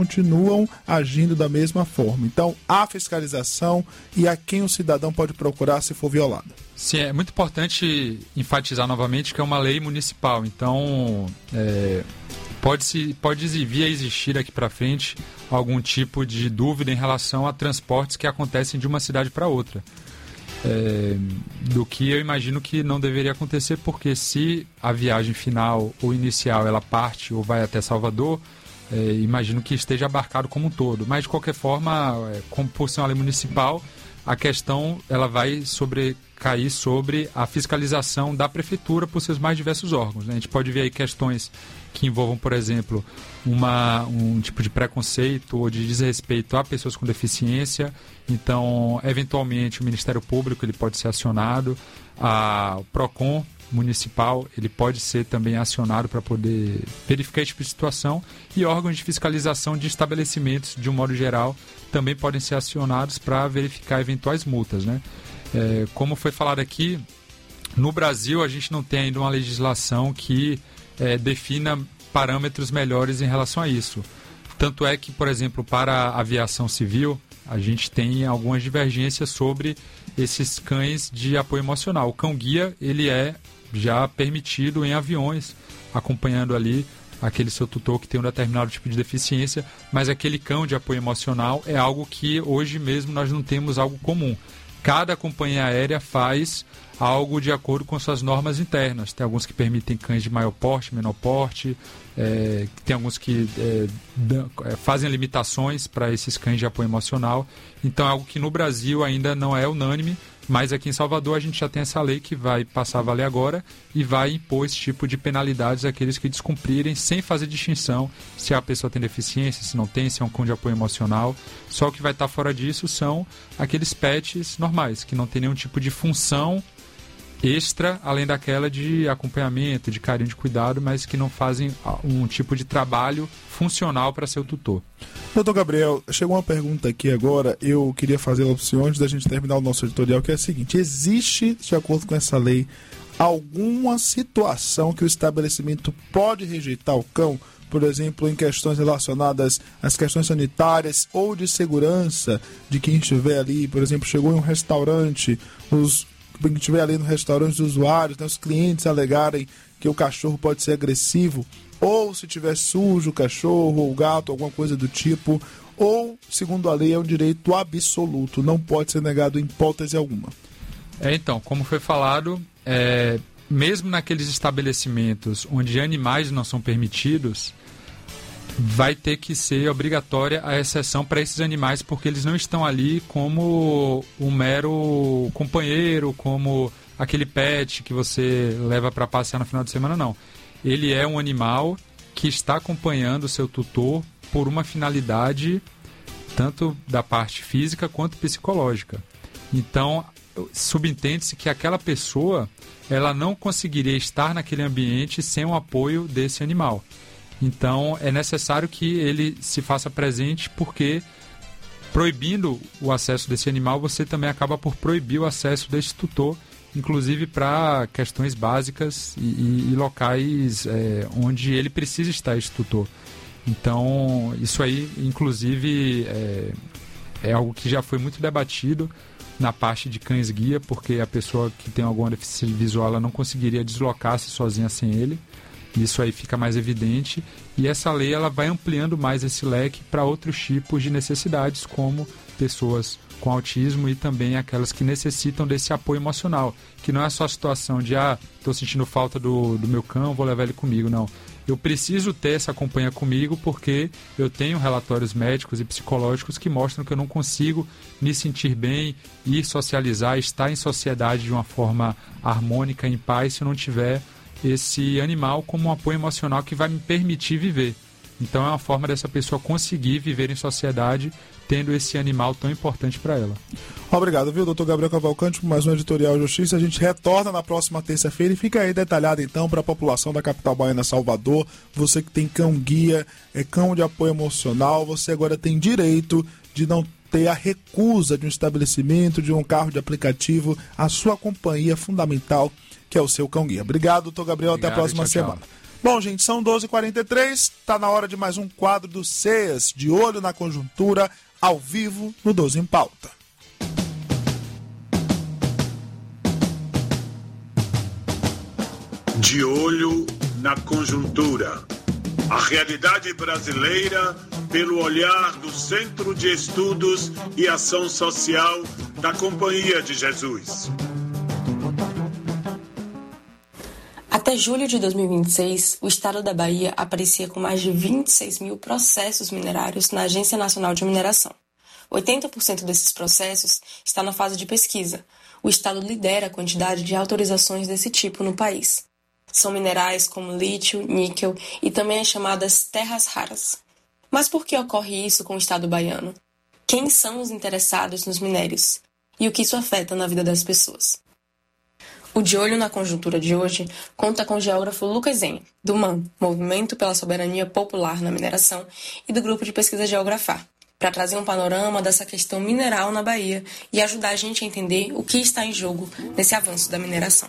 continuam agindo da mesma forma. Então, há fiscalização e a quem o cidadão pode procurar se for violado. Sim, é muito importante enfatizar novamente que é uma lei municipal. Então, pode vir a existir aqui para frente algum tipo de dúvida em relação a transportes que acontecem de uma cidade para outra. Do que eu imagino que não deveria acontecer, porque se a viagem final ou inicial ela parte ou vai até Salvador, imagino que esteja abarcado como um todo. Mas, de qualquer forma, como por ser uma lei municipal, a questão ela vai cair sobre a fiscalização da prefeitura por seus mais diversos órgãos, né? A gente pode ver aí questões que envolvam, por exemplo, um tipo de preconceito ou de desrespeito a pessoas com deficiência. Então, eventualmente, o Ministério Público ele pode ser acionado, o PROCON municipal ele pode ser também acionado para poder verificar esse tipo de situação, e órgãos de fiscalização de estabelecimentos, de um modo geral, também podem ser acionados para verificar eventuais multas, né? Como foi falado aqui, no Brasil a gente não tem ainda uma legislação que defina parâmetros melhores em relação a isso. Tanto é que, por exemplo, para a aviação civil, a gente tem algumas divergências sobre esses cães de apoio emocional. O cão-guia, ele é já permitido em aviões, acompanhando ali aquele seu tutor que tem um determinado tipo de deficiência, mas aquele cão de apoio emocional é algo que hoje mesmo nós não temos algo comum. Cada companhia aérea faz algo de acordo com suas normas internas. Tem alguns que permitem cães de maior porte, menor porte, tem alguns que fazem limitações para esses cães de apoio emocional. Então é algo que no Brasil ainda não é unânime, mas aqui em Salvador a gente já tem essa lei que vai passar a valer agora e vai impor esse tipo de penalidades àqueles que descumprirem, sem fazer distinção se a pessoa tem deficiência, se não tem, se é um cão de apoio emocional. Só o que vai estar fora disso são aqueles pets normais, que não tem nenhum tipo de função extra, além daquela de acompanhamento, de carinho, de cuidado, mas que não fazem um tipo de trabalho funcional para ser o tutor. Doutor Gabriel, chegou uma pergunta aqui agora, eu queria fazer a opção antes da gente terminar o nosso editorial, que é a seguinte: existe, de acordo com essa lei, alguma situação que o estabelecimento pode rejeitar o cão, por exemplo, em questões relacionadas às questões sanitárias ou de segurança de quem estiver ali? Por exemplo, chegou em um restaurante, quem estiver ali no restaurante, os usuários, né, os clientes alegarem que o cachorro pode ser agressivo, ou se tiver sujo o cachorro ou o gato, alguma coisa do tipo, ou, segundo a lei, é um direito absoluto, não pode ser negado em hipótese alguma. Então, como foi falado, mesmo naqueles estabelecimentos onde animais não são permitidos, vai ter que ser obrigatória a exceção para esses animais, porque eles não estão ali como um mero companheiro, como aquele pet que você leva para passear no final de semana, não. Ele é um animal que está acompanhando o seu tutor por uma finalidade tanto da parte física quanto psicológica. Então, subentende-se que aquela pessoa ela não conseguiria estar naquele ambiente sem o apoio desse animal. Então, é necessário que ele se faça presente, porque proibindo o acesso desse animal, você também acaba por proibir o acesso desse tutor, inclusive para questões básicas e locais onde ele precisa estar, esse tutor. Então, isso aí, inclusive, é algo que já foi muito debatido na parte de cães-guia, porque a pessoa que tem alguma deficiência visual ela não conseguiria deslocar-se sozinha sem ele. Isso aí fica mais evidente, e essa lei ela vai ampliando mais esse leque para outros tipos de necessidades, como pessoas com autismo e também aquelas que necessitam desse apoio emocional, que não é só a situação de estou sentindo falta do meu cão, vou levar ele comigo, não. Eu preciso ter essa companhia comigo porque eu tenho relatórios médicos e psicológicos que mostram que eu não consigo me sentir bem, ir socializar, estar em sociedade de uma forma harmônica, em paz, se eu não tiver esse animal como um apoio emocional que vai me permitir viver. Então é uma forma dessa pessoa conseguir viver em sociedade tendo esse animal tão importante para ela. Obrigado, viu, doutor Gabriel Cavalcante, por mais um Editorial Justiça. A gente retorna na próxima terça-feira e fica aí detalhado então para a população da capital baiana, Salvador. Você que tem cão-guia, cão de apoio emocional, você agora tem direito de não ter a recusa de um estabelecimento, de um carro de aplicativo, a sua companhia fundamental, que é o seu cão-guia. Obrigado, doutor Gabriel. Até a próxima semana. Tchau. Bom, gente, são 12h43, está na hora de mais um quadro do CEAS, de olho na conjuntura, ao vivo, no 12 em Pauta. De olho na conjuntura. A realidade brasileira pelo olhar do Centro de Estudos e Ação Social da Companhia de Jesus. Até julho de 2026, o estado da Bahia aparecia com mais de 26 mil processos minerários na Agência Nacional de Mineração. 80% desses processos está na fase de pesquisa. O estado lidera a quantidade de autorizações desse tipo no país. São minerais como lítio, níquel e também as chamadas terras raras. Mas por que ocorre isso com o estado baiano? Quem são os interessados nos minérios? E o que isso afeta na vida das pessoas? O De Olho na Conjuntura de hoje conta com o geógrafo Lucas Zenha, do MAM, Movimento pela Soberania Popular na Mineração, e do Grupo de Pesquisa Geografar, para trazer um panorama dessa questão mineral na Bahia e ajudar a gente a entender o que está em jogo nesse avanço da mineração.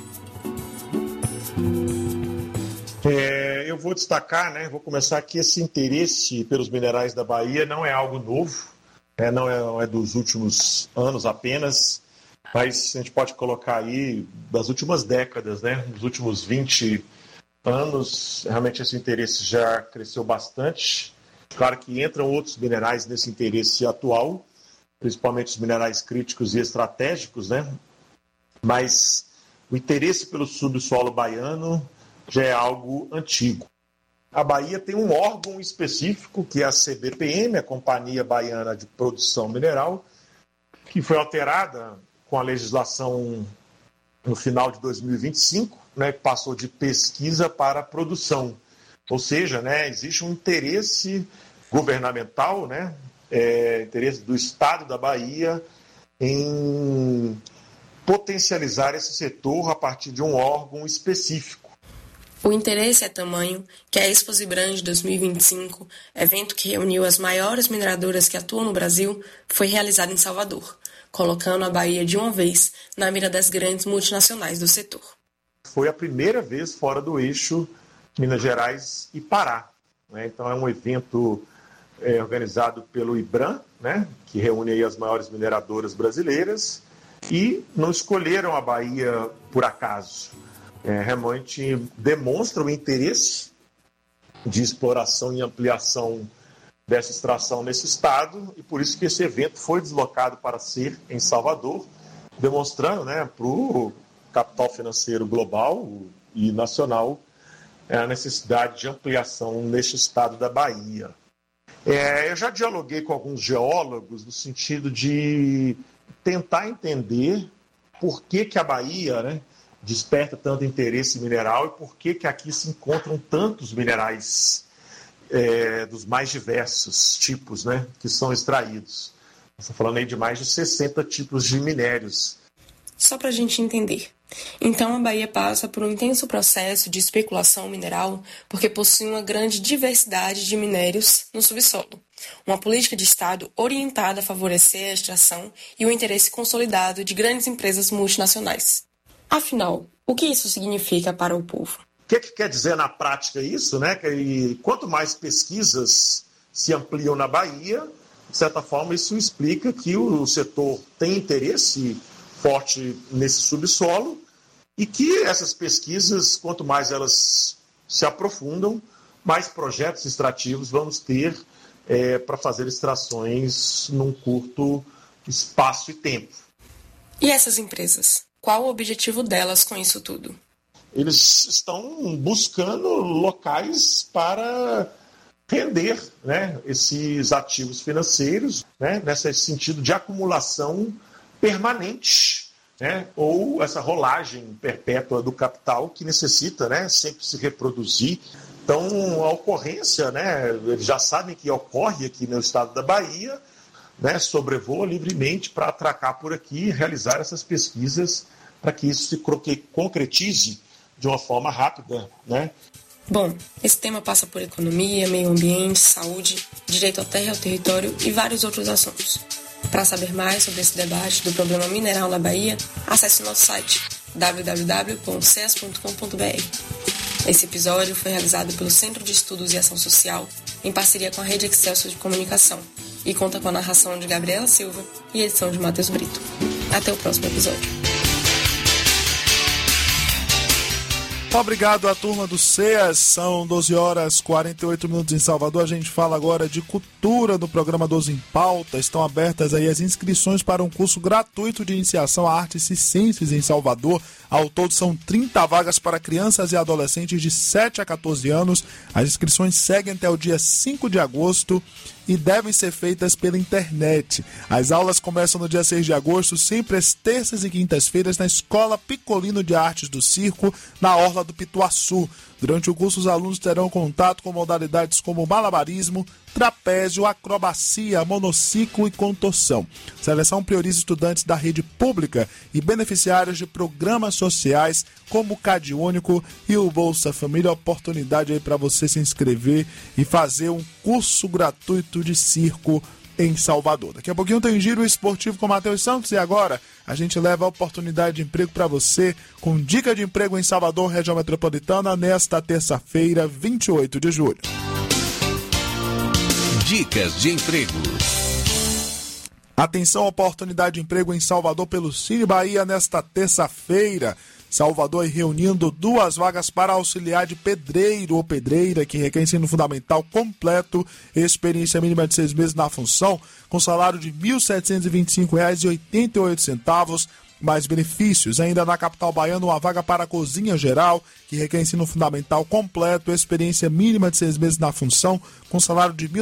Eu vou destacar, vou começar aqui, esse interesse pelos minerais da Bahia não é algo novo, não é dos últimos anos apenas, mas a gente pode colocar aí das últimas décadas, nos últimos 20 anos, realmente esse interesse já cresceu bastante. Claro que entram outros minerais nesse interesse atual, principalmente os minerais críticos e estratégicos, mas o interesse pelo subsolo baiano já é algo antigo. A Bahia tem um órgão específico, que é a CBPM, a Companhia Baiana de Produção Mineral, que foi alterada com a legislação no final de 2025, que passou de pesquisa para produção. Ou seja, existe um interesse governamental, interesse do Estado da Bahia em potencializar esse setor a partir de um órgão específico. O interesse é tamanho que a Expo Zibrand 2025, evento que reuniu as maiores mineradoras que atuam no Brasil, foi realizado em Salvador, colocando a Bahia de uma vez na mira das grandes multinacionais do setor. Foi a primeira vez fora do eixo Minas Gerais e Pará. Então é um evento organizado pelo IBRAM, que reúne aí as maiores mineradoras brasileiras, e não escolheram a Bahia por acaso. Realmente demonstra o interesse de exploração e ampliação dessa extração nesse estado, e por isso que esse evento foi deslocado para ser em Salvador, demonstrando para o capital financeiro global e nacional a necessidade de ampliação neste estado da Bahia. Eu já dialoguei com alguns geólogos no sentido de tentar entender por que a Bahia desperta tanto interesse mineral e por que aqui se encontram tantos minerais dos mais diversos tipos que são extraídos. Estou falando aí de mais de 60 tipos de minérios. Só para a gente entender. Então a Bahia passa por um intenso processo de especulação mineral porque possui uma grande diversidade de minérios no subsolo. Uma política de Estado orientada a favorecer a extração e o interesse consolidado de grandes empresas multinacionais. Afinal, o que isso significa para o povo? O que quer dizer na prática isso? Que quanto mais pesquisas se ampliam na Bahia, de certa forma isso explica que o setor tem interesse forte nesse subsolo e que essas pesquisas, quanto mais elas se aprofundam, mais projetos extrativos vamos ter para fazer extrações num curto espaço e tempo. E essas empresas? Qual o objetivo delas com isso tudo? Eles estão buscando locais para render esses ativos financeiros, nesse sentido de acumulação permanente, ou essa rolagem perpétua do capital que necessita sempre se reproduzir. Então, a ocorrência, eles já sabem que ocorre aqui no estado da Bahia, sobrevoa livremente para atracar por aqui e realizar essas pesquisas para que isso se concretize de uma forma rápida. Bom, esse tema passa por economia, meio ambiente, saúde, direito à terra e ao território e vários outros assuntos. Para saber mais sobre esse debate do problema mineral na Bahia, acesse nosso site www.ces.com.br. Esse episódio foi realizado pelo Centro de Estudos e Ação Social, em parceria com a Rede Excelsior de Comunicação, e conta com a narração de Gabriela Silva e edição de Matheus Brito. Até o próximo episódio. Obrigado à turma do CEAS, são 12 horas e 48 minutos em Salvador. A gente fala agora de cultura no programa 12 em Pauta. Estão abertas aí as inscrições para um curso gratuito de iniciação a artes e ciências em Salvador. Ao todo são 30 vagas para crianças e adolescentes de 7 a 14 anos. As inscrições seguem até o dia 5 de agosto e devem ser feitas pela internet. As aulas começam no dia 6 de agosto, sempre às terças e quintas-feiras, na Escola Picolino de Artes do Circo, na Orla do Pituaçu. Durante o curso, os alunos terão contato com modalidades como malabarismo, trapézio, acrobacia, monociclo e contorção. A seleção prioriza estudantes da rede pública e beneficiários de programas sociais como o Cade Único e o Bolsa Família. Oportunidade aí para você se inscrever e fazer um curso gratuito de circo em Salvador. Daqui a pouquinho tem Giro Esportivo com Matheus Santos e agora a gente leva a oportunidade de emprego para você com dica de emprego em Salvador, região metropolitana, nesta terça-feira, 28 de julho. Dicas de emprego. Atenção, oportunidade de emprego em Salvador pelo Cine Bahia nesta terça-feira. Salvador reunindo 2 vagas para auxiliar de pedreiro ou pedreira, que requer ensino fundamental completo, experiência mínima de 6 meses na função, com salário de R$ 1.725,88, mais benefícios. Ainda na capital baiana, uma vaga para a cozinha geral, que requer ensino fundamental completo, experiência mínima de 6 meses na função, com salário de R$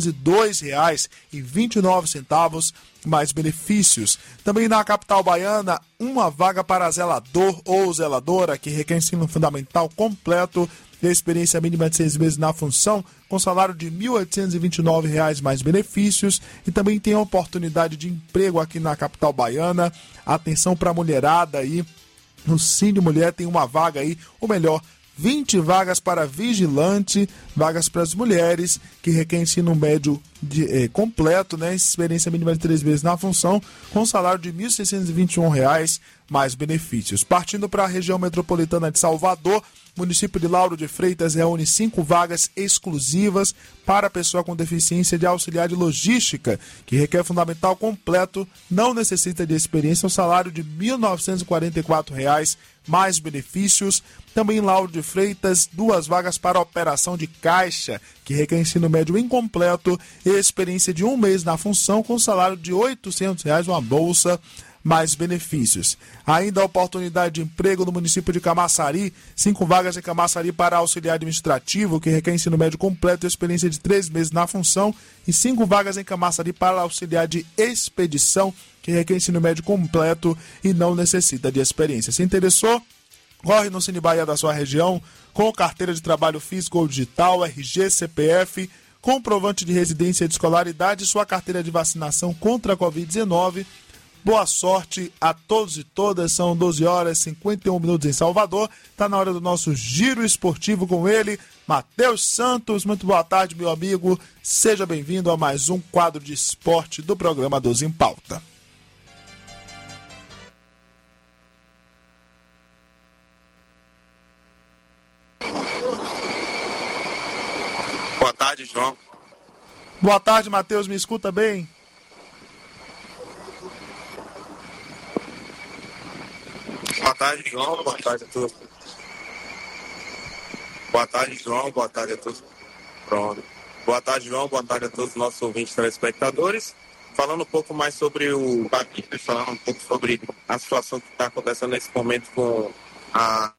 1.902,29, mais benefícios. Também na capital baiana, uma vaga para zelador ou zeladora, que requer ensino fundamental completo, experiência mínima de 6 meses na função, com salário de R$ 1.829 mais benefícios. E também tem a oportunidade de emprego aqui na capital baiana. Atenção para a mulherada aí, no Cine Mulher tem uma vaga aí, ou melhor, 20 vagas para vigilante, vagas para as mulheres, que requer ensino médio completo, né? Experiência mínima de 3 meses na função, com salário de R$ 1.621 mais benefícios. Partindo para a região metropolitana de Salvador, o município de Lauro de Freitas reúne 5 vagas exclusivas para pessoa com deficiência de auxiliar de logística, que requer fundamental completo, não necessita de experiência, um salário de R$ 1.944 mais benefícios. Também em Lauro de Freitas, 2 vagas para operação de caixa, que requer ensino médio incompleto e experiência de 1 mês na função, com salário de R$ 800, uma bolsa, mais benefícios. Ainda a oportunidade de emprego no município de Camaçari, 5 vagas em Camaçari para auxiliar administrativo, que requer ensino médio completo e experiência de 3 meses na função, e 5 vagas em Camaçari para auxiliar de expedição, que requer ensino médio completo e não necessita de experiência. Se interessou? Corre no Cine Bahia da sua região, com carteira de trabalho físico ou digital, RG, CPF, comprovante de residência e de escolaridade e sua carteira de vacinação contra a Covid-19. Boa sorte a todos e todas, são 12 horas e 51 minutos em Salvador. Está na hora do nosso Giro Esportivo com ele, Matheus Santos. Muito boa tarde, meu amigo. Seja bem-vindo a mais um quadro de esporte do programa 12 em Pauta. Boa tarde, João. Boa tarde, Matheus. Me escuta bem? Boa tarde, João. Boa tarde a todos. Boa tarde, João. Boa tarde a todos. Pronto. Boa tarde, João. Boa tarde a todos os nossos ouvintes telespectadores. Falando um pouco mais sobre o Baquista, falando um pouco sobre a situação que está acontecendo nesse momento com a...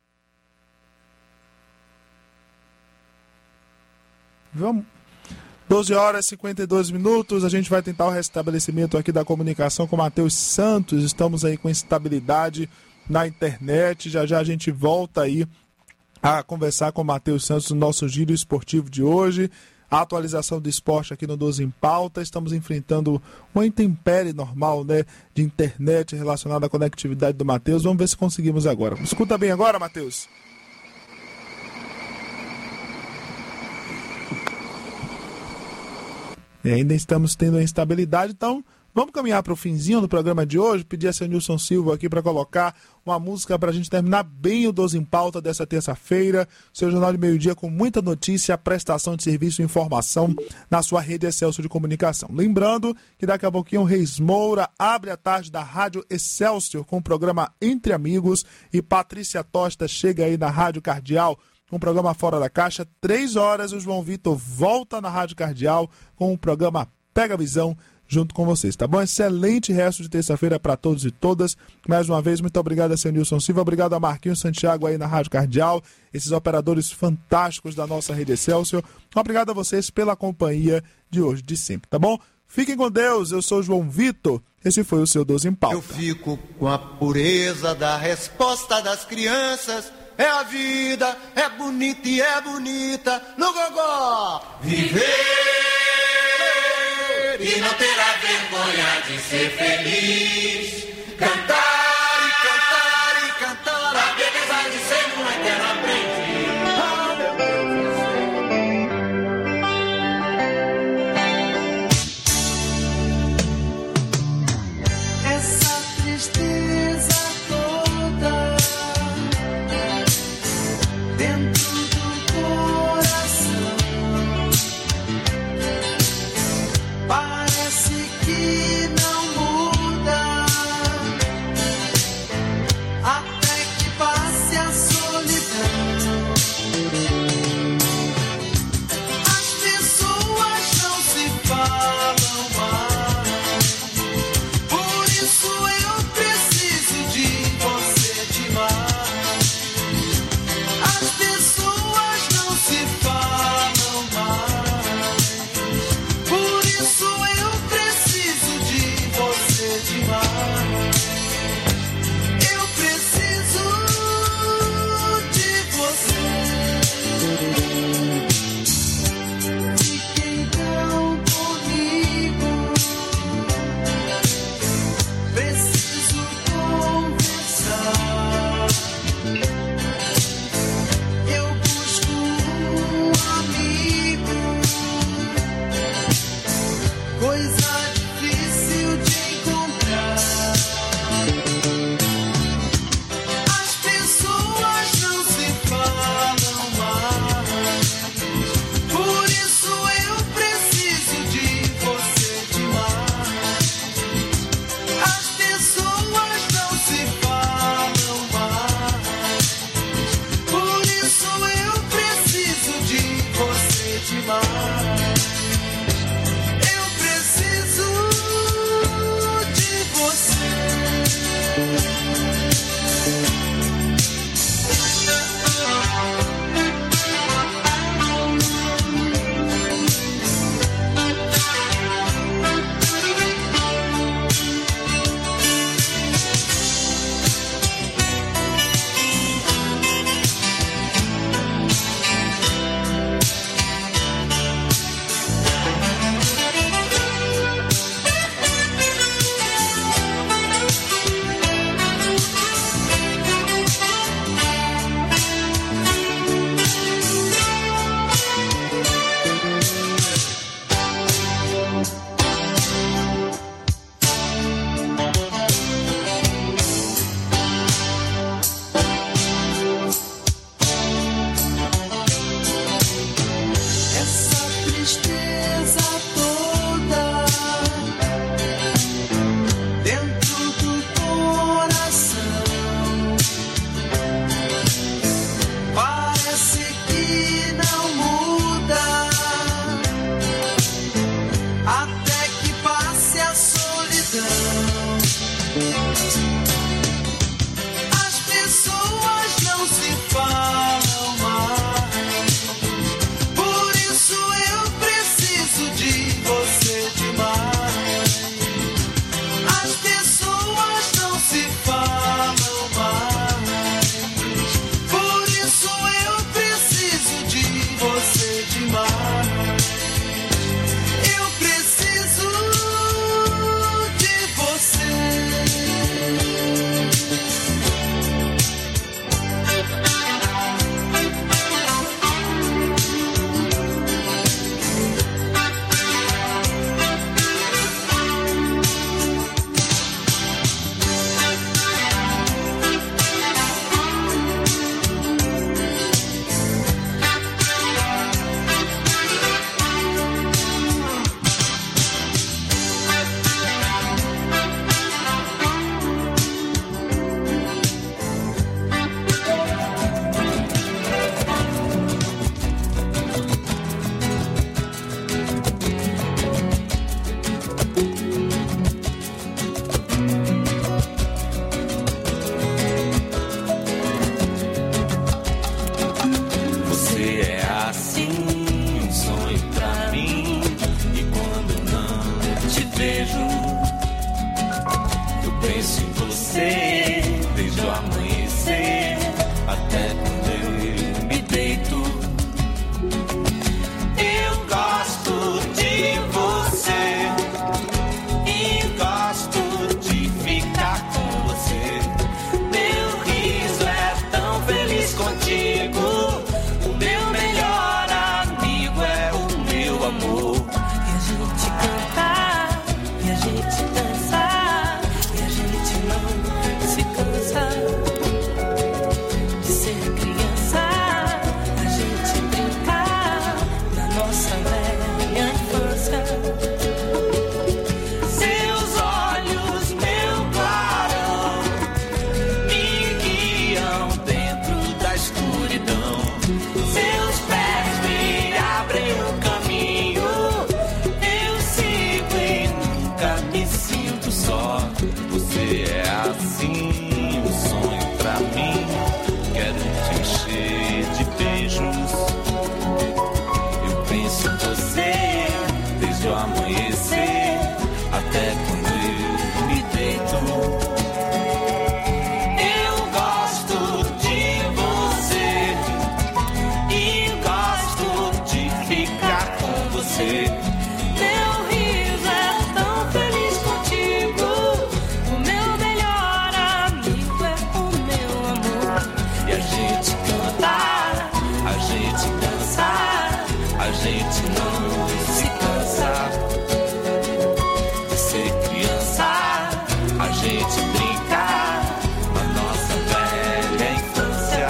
Vamos. 12 horas e 52 minutos, a gente vai tentar o restabelecimento aqui da comunicação com o Matheus Santos. Estamos aí com instabilidade na internet, já já a gente volta aí a conversar com o Matheus Santos no nosso Giro Esportivo de hoje. A atualização do esporte aqui no 12 em Pauta. Estamos enfrentando uma intempérie normal, né, de internet relacionada à conectividade do Matheus. Vamos ver se conseguimos agora. Escuta bem agora, Matheus? Ainda estamos tendo a instabilidade, então Vamos caminhar para o finzinho do programa de hoje, pedir a seu Nilson Silva aqui para colocar uma música para a gente terminar bem o 12 em Pauta dessa terça-feira. Seu Jornal de Meio-Dia com muita notícia, prestação de serviço e informação na sua rede Excelsior de comunicação. Lembrando que daqui a pouquinho o Reis Moura abre a tarde da Rádio Excelsior com o programa Entre Amigos e Patrícia Tosta chega aí na Rádio Cardeal com o programa Fora da Caixa. 3 horas o João Vitor volta na Rádio Cardeal com o programa Pega a Visão junto com vocês, tá bom? Excelente resto de terça-feira para todos e todas. Mais uma vez, muito obrigado a seu Nilson Silva, obrigado a Marquinhos Santiago aí na Rádio Cardeal, esses operadores fantásticos da nossa rede Excelsior. Obrigado a vocês pela companhia de hoje, de sempre, tá bom? Fiquem com Deus, eu sou o João Vitor, esse foi o seu 12 em Pauta. Eu fico com a pureza da resposta das crianças, é a vida, é bonita e é bonita, no gogó, viver e não terá vergonha de ser feliz. Cantar e cantar e cantar a beleza de ser um eterno aprendiz. Essa tristeza toda dentro do coração parece que não muda até que passe a solidão. vejo, eu penso em você desde o amanhecer até quando eu me deito. Eu gosto de você e gosto de ficar com você. Meu riso é tão feliz contigo. O meu melhor amigo é o meu amor. E a gente cantar, e a gente dançar, e a gente não se cansa de ser criança. A gente brincar na nossa velha infância. Seus olhos, meu clarão, me guiam dentro da escuridão. Seus pés me abrem um caminho. Eu sigo e nunca me sinto só. Você é assim, um sonho pra mim. Quero te encher de beijos. Eu penso em você desde o amanhecer até quando eu me deito. Eu gosto de você e gosto de ficar com você. Meu riso é tão feliz contigo. O meu melhor amigo é o meu amor. E a gente cantar, a gente dançar, a gente não se cansa de ser criança. A gente brincar na nossa velha infância.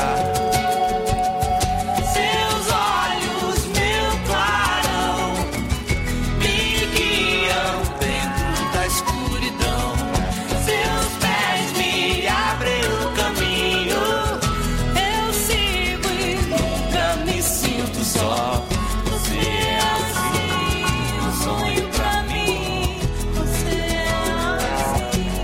Seus olhos, meu clarão, me guiam dentro da escuridão. Seus pés me abrem um caminho. Eu sigo e Nunca me sinto só. Você é assim, um sonho pra mim. você é assim.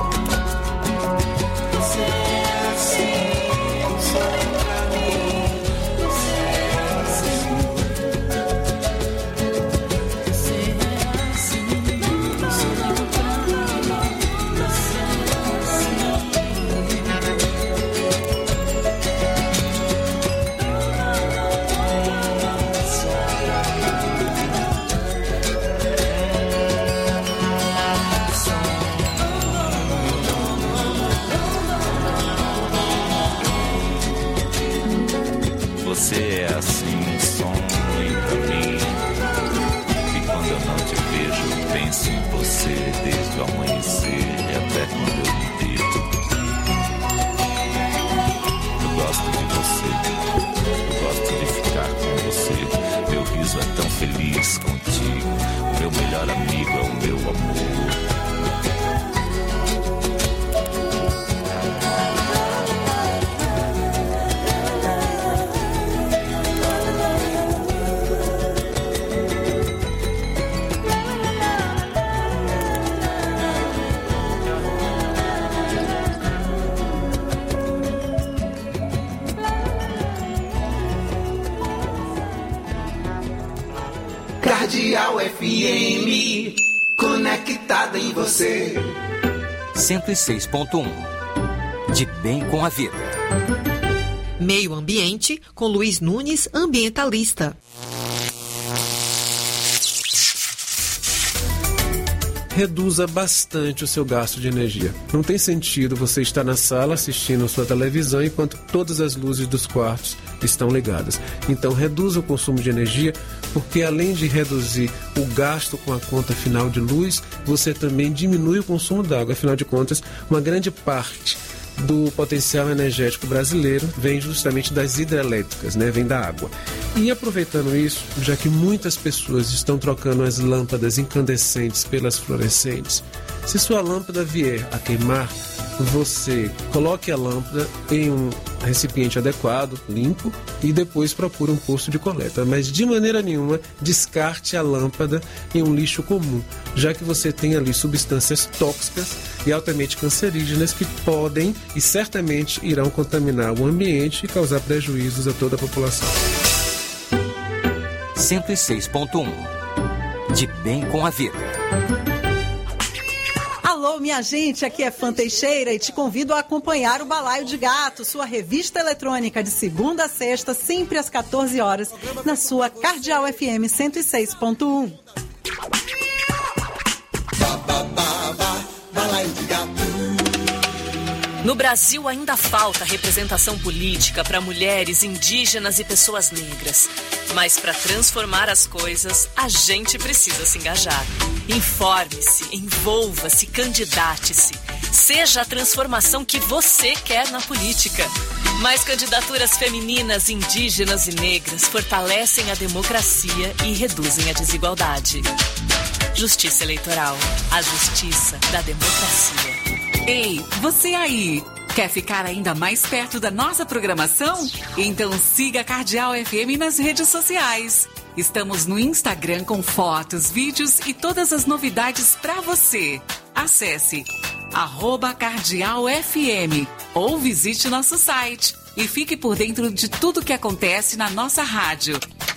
Você é assim, um sonho pra mim. Você é assim. Você é assim, um sonho pra mim. Você Você é assim, um sonho pra mim. E quando eu não te vejo, penso em você desde o amanhecer e até quando eu me deito. Eu gosto de você, eu gosto de ficar com você. Meu riso é tão feliz contigo. O meu melhor amigo é o meu amor. Cardeal FM, conectada em você. 106.1 De bem com a vida. Meio Ambiente, com Luiz Nunes, ambientalista. Reduza bastante o seu gasto de energia. Não tem sentido você estar na sala assistindo sua televisão enquanto todas as luzes dos quartos estão ligadas. Então reduza o consumo de energia, porque além de reduzir o gasto com a conta final de luz, você também diminui o consumo d'água. Afinal de contas, uma grande parte do potencial energético brasileiro vem justamente das hidrelétricas, né? Vem da água. E aproveitando isso, já que muitas pessoas estão trocando as lâmpadas incandescentes pelas fluorescentes, se sua lâmpada vier a queimar, você coloque a lâmpada em um recipiente adequado, limpo, e depois procure um posto de coleta. Mas de maneira nenhuma descarte a lâmpada em um lixo comum, já que você tem ali substâncias tóxicas e altamente cancerígenas que podem e certamente irão contaminar o ambiente e causar prejuízos a toda a população. 106.1 De bem com a vida. Alô, minha gente, aqui é Fã Teixeira e te convido a acompanhar o Balaio de Gato, sua revista eletrônica de segunda a sexta, sempre às 14 horas, na sua Cardeal FM 106.1. Balaio de Gato. No Brasil ainda falta representação política para mulheres, indígenas e pessoas negras. Mas para transformar as coisas, a gente precisa se engajar. Informe-se, envolva-se, candidate-se. Seja a transformação que você quer na política. Mais candidaturas femininas, indígenas e negras fortalecem a democracia e reduzem a desigualdade. Justiça Eleitoral. A justiça da democracia. Ei, você aí, quer ficar ainda mais perto da nossa programação? Então siga a Cardeal FM nas redes sociais. Estamos no Instagram com fotos, vídeos e todas as novidades para você. Acesse @CardealFM ou visite nosso site e fique por dentro de tudo que acontece na nossa rádio.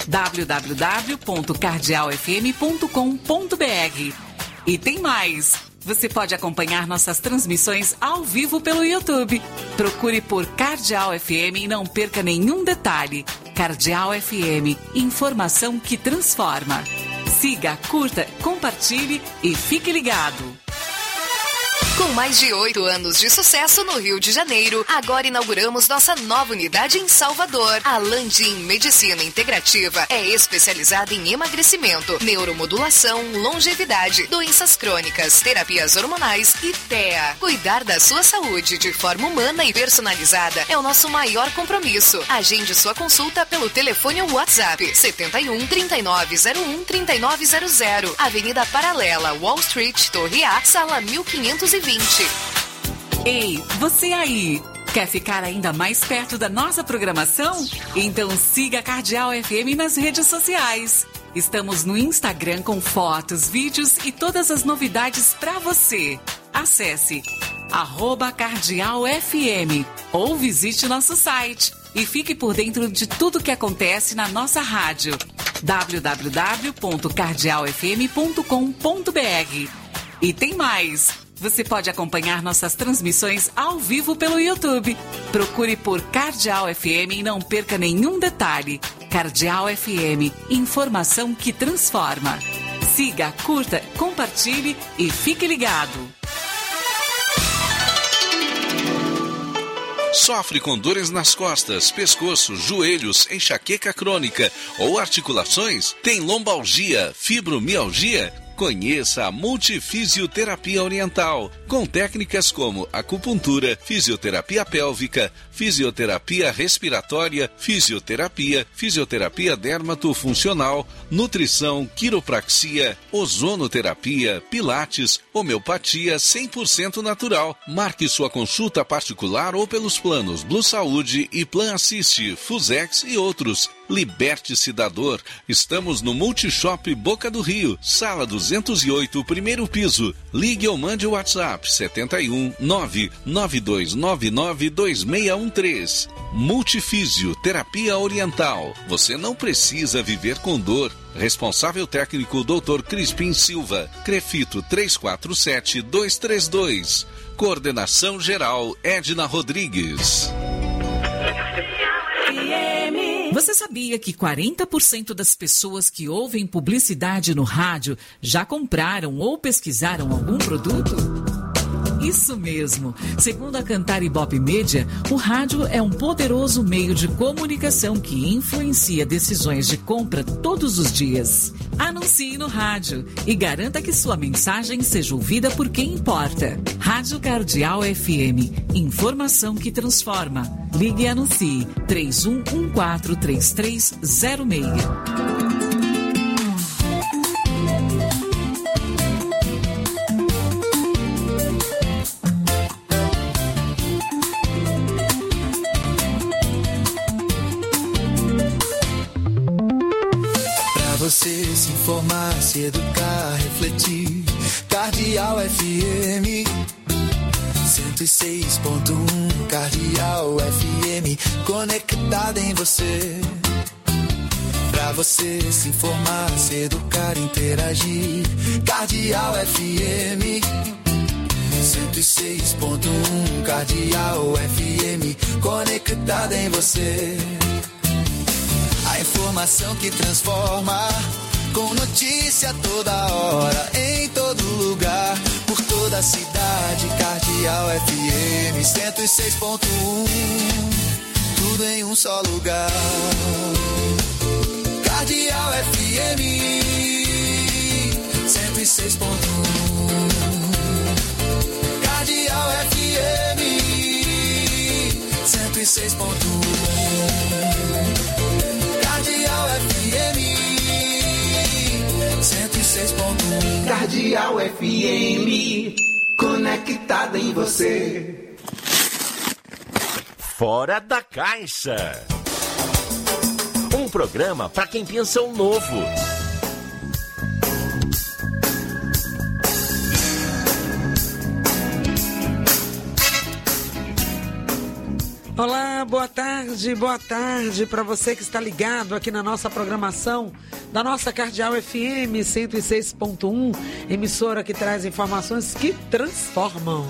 www.cardealfm.com.br. E tem mais! Você pode acompanhar nossas transmissões ao vivo pelo YouTube. Procure por Cardeal FM e não perca nenhum detalhe. Cardeal FM, informação que transforma. Siga, curta, compartilhe e fique ligado. Com mais de 8 anos de sucesso no Rio de Janeiro, agora inauguramos nossa nova unidade em Salvador. A Landim Medicina Integrativa é especializada em emagrecimento, neuromodulação, longevidade, doenças crônicas, terapias hormonais e TEA. Cuidar da sua saúde de forma humana e personalizada é o nosso maior compromisso. Agende sua consulta pelo telefone ou WhatsApp 71 3901 3900, Avenida Paralela, Wall Street, Torre A, sala 1520. Ei, você aí, quer ficar ainda mais perto da nossa programação? Então siga a Cardeal FM nas redes sociais. Estamos no Instagram com fotos, vídeos e todas as novidades para você. Acesse @CardealFM ou visite nosso site e fique por dentro de tudo que acontece na nossa rádio. www.cardealfm.com.br. E tem mais! Você pode acompanhar nossas transmissões ao vivo pelo YouTube. Procure por Cardeal FM e não perca nenhum detalhe. Cardeal FM, informação que transforma. Siga, curta, compartilhe e fique ligado. Sofre com dores nas costas, pescoço, joelhos, enxaqueca crônica ou articulações? Tem lombalgia, fibromialgia? Conheça a Multifisioterapia Oriental, com técnicas como acupuntura, fisioterapia pélvica, fisioterapia respiratória, fisioterapia dermatofuncional, nutrição, quiropraxia, ozonoterapia, pilates, homeopatia 100% natural. Marque sua consulta particular ou pelos planos Blue Saúde e Plan Assist, Fusex e outros. Liberte-se da dor. Estamos no Multishop Boca do Rio, sala 208, primeiro piso. Ligue ou mande o WhatsApp 71 99299 2613. Multifísio Terapia Oriental. Você não precisa viver com dor. Responsável técnico Dr. Crispim Silva. Crefito 347232. Coordenação geral Edna Rodrigues. Você sabia que 40% das pessoas que ouvem publicidade no rádio já compraram ou pesquisaram algum produto? Isso mesmo. Segundo a Cantar Ibope Media, o rádio é um poderoso meio de comunicação que influencia decisões de compra todos os dias. Anuncie no rádio e garanta que sua mensagem seja ouvida por quem importa. Rádio Cardeal FM. Informação que transforma. Ligue e anuncie 31143306. Você se informar, se educar, refletir. Cardeal FM 106.1. Cardeal FM conectada em você. Pra você se informar, se educar, interagir. Cardeal FM 106.1 Cardeal FM, conectada em você. A informação que transforma, com notícia toda hora, em todo lugar, por toda a cidade. Cardeal FM 106.1, tudo em um só lugar. Cardeal FM 106.1, Cardeal FM 106.1, Cardeal FM 106.1, Cardeal FM, conectada em você. Fora da Caixa. Um programa para quem pensa o novo. Olá, boa tarde para você que está ligado aqui na nossa programação da nossa Cardeal FM 106.1, emissora que traz informações que transformam.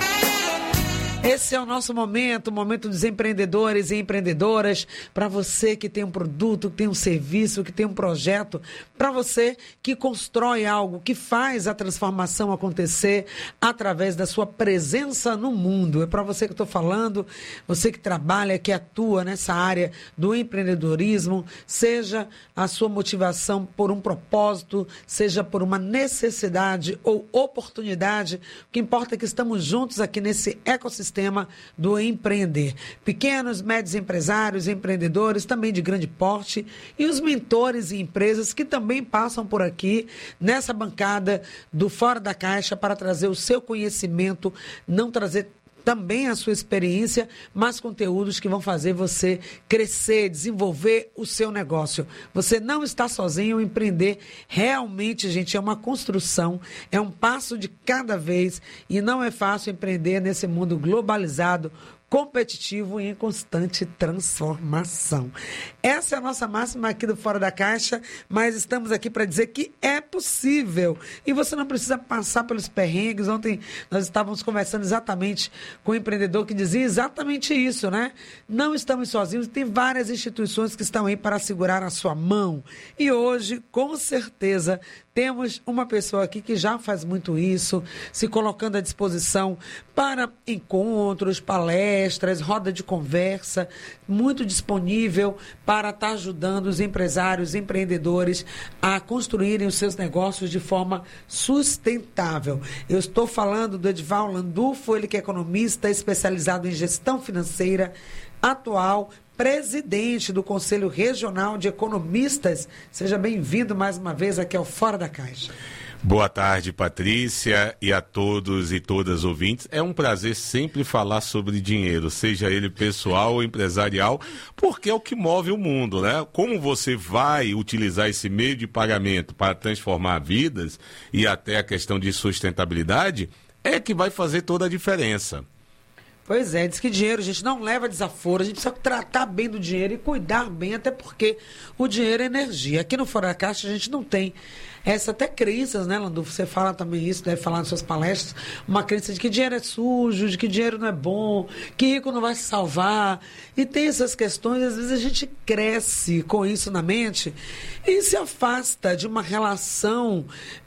Esse é o nosso momento, o momento dos empreendedores e empreendedoras, para você que tem um produto, que tem um serviço, que tem um projeto, para você que constrói algo, que faz a transformação acontecer através da sua presença no mundo. É para você que eu estou falando, você que trabalha, que atua nessa área do empreendedorismo, seja a sua motivação por um propósito, seja por uma necessidade ou oportunidade, o que importa é que estamos juntos aqui nesse ecossistema do empreender. Pequenos, médios empresários, empreendedores, também de grande porte, e os mentores e empresas que também passam por aqui nessa bancada do Fora da Caixa para trazer o seu conhecimento, não trazer também a sua experiência, mas conteúdos que vão fazer você crescer, desenvolver o seu negócio. Você não está sozinho. Empreender realmente, gente, é uma construção, é um passo de cada vez, e não é fácil empreender nesse mundo globalizado, competitivo e em constante transformação. Essa é a nossa máxima aqui do Fora da Caixa, mas estamos aqui para dizer que é possível e você não precisa passar pelos perrengues. Ontem nós estávamos conversando exatamente com um empreendedor que dizia exatamente isso, né? Não estamos sozinhos, tem várias instituições que estão aí para segurar a sua mão. E hoje, com certeza, temos uma pessoa aqui que já faz muito isso, se colocando à disposição para encontros, palestras, roda de conversa, muito disponível para estar ajudando os empresários, empreendedores a construírem os seus negócios de forma sustentável. Eu estou falando do Edival Landulfo, ele que é economista especializado em gestão financeira, atual presidente do Conselho Regional de Economistas. Seja bem-vindo mais uma vez aqui ao Fora da Caixa. Boa tarde, Patrícia, e a todos e todas ouvintes. É um prazer sempre falar sobre dinheiro, seja ele pessoal ou empresarial, porque é o que move o mundo, né? Como você vai utilizar esse meio de pagamento para transformar vidas e até a questão de sustentabilidade é que vai fazer toda a diferença. Pois é, diz que dinheiro, a gente não leva desaforo, a gente precisa tratar bem do dinheiro e cuidar bem, até porque o dinheiro é energia. Aqui no Fora da Caixa a gente não tem essa até crenças, né, Landulfo? Você fala também isso, deve falar nas suas palestras, uma crença de que dinheiro é sujo, de que dinheiro não é bom, que rico não vai se salvar. E tem essas questões, às vezes a gente cresce com isso na mente e se afasta de uma relação